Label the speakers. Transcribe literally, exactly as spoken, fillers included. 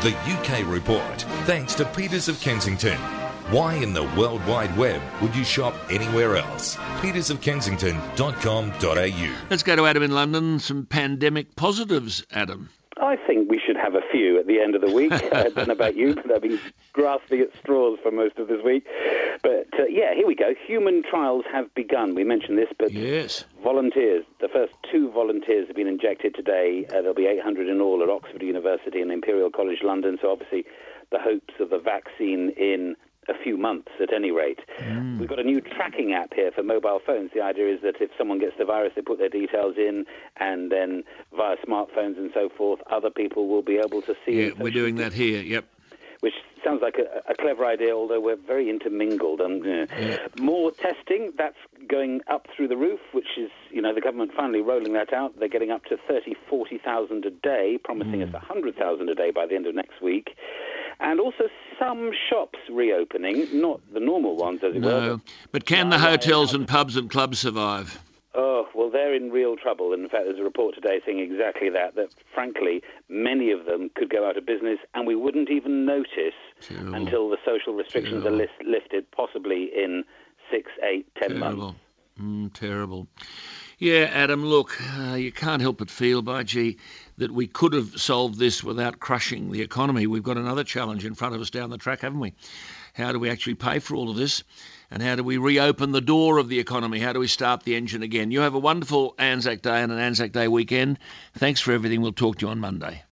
Speaker 1: The U K Report, thanks to Peters of Kensington. Why in the World Wide Web would you shop anywhere else? peters of kensington dot com dot a u.
Speaker 2: Let's go to Adam in London. Some pandemic positives, Adam.
Speaker 3: I think we should have a few at the end of the week. I don't know about you, but I've been grasping at straws for most of this week. But uh, yeah, here we go. Human trials have begun. We mentioned this, but
Speaker 2: yes.
Speaker 3: Volunteers. The first two volunteers have been injected today. Uh, there'll be eight hundred in all at Oxford University and Imperial College London. So obviously the hopes of a vaccine in a few months at any rate. Mm. We've got a new tracking app here for mobile phones. The idea is that if someone gets the virus, they put their details in, and then via smartphones and so forth, other people will be able to see
Speaker 2: yeah,
Speaker 3: it.
Speaker 2: We're doing that here, yep.
Speaker 3: Which sounds like a, a clever idea, although we're very intermingled. And uh, yeah. More testing, that's going up through the roof, which is, you know, the government finally rolling that out. They're getting up to thirty, forty thousand a day, promising mm. us one hundred thousand a day by the end of next week. And also some shops reopening, not the normal ones, as it
Speaker 2: no.
Speaker 3: were.
Speaker 2: No, but can the hotels and pubs and clubs survive?
Speaker 3: Oh, well, they're in real trouble. And in fact, there's a report today saying exactly that, that frankly, many of them could go out of business and we wouldn't even notice Terrible. until the social restrictions Terrible. are list- lifted, possibly in six, eight, ten
Speaker 2: Terrible.
Speaker 3: months.
Speaker 2: Mm, terrible. Yeah, Adam, look, uh, you can't help but feel, by gee, that we could have solved this without crushing the economy. We've got another challenge in front of us down the track, haven't we? How do we actually pay for all of this? And how do we reopen the door of the economy? How do we start the engine again? You have a wonderful Anzac Day and an Anzac Day weekend. Thanks for everything. We'll talk to you on Monday.